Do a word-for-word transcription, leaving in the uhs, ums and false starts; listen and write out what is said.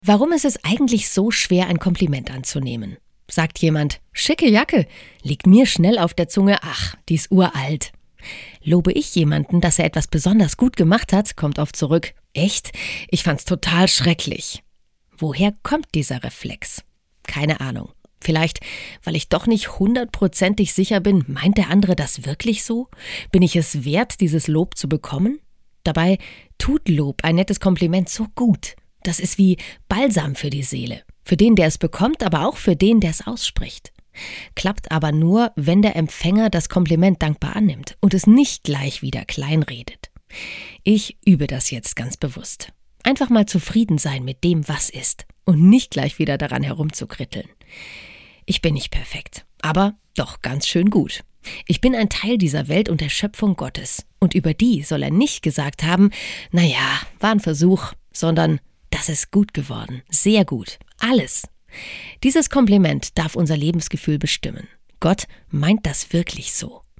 Warum ist es eigentlich so schwer, ein Kompliment anzunehmen? Sagt jemand, schicke Jacke, liegt mir schnell auf der Zunge, ach, die ist uralt. Lobe ich jemanden, dass er etwas besonders gut gemacht hat, kommt oft zurück, echt? Ich fand's total schrecklich. Woher kommt dieser Reflex? Keine Ahnung. Vielleicht, weil ich doch nicht hundertprozentig sicher bin, meint der andere das wirklich so? Bin ich es wert, dieses Lob zu bekommen? Dabei tut Lob, ein nettes Kompliment, so gut. Das ist wie Balsam für die Seele. Für den, der es bekommt, aber auch für den, der es ausspricht. Klappt aber nur, wenn der Empfänger das Kompliment dankbar annimmt und es nicht gleich wieder kleinredet. Ich übe das jetzt ganz bewusst. Einfach mal zufrieden sein mit dem, was ist und nicht gleich wieder daran herumzukritteln. Ich bin nicht perfekt, aber doch ganz schön gut. Ich bin ein Teil dieser Welt und der Schöpfung Gottes. Und über die soll er nicht gesagt haben, naja, war ein Versuch, sondern das ist gut geworden, sehr gut, alles. Dieses Kompliment darf unser Lebensgefühl bestimmen. Gott meint das wirklich so.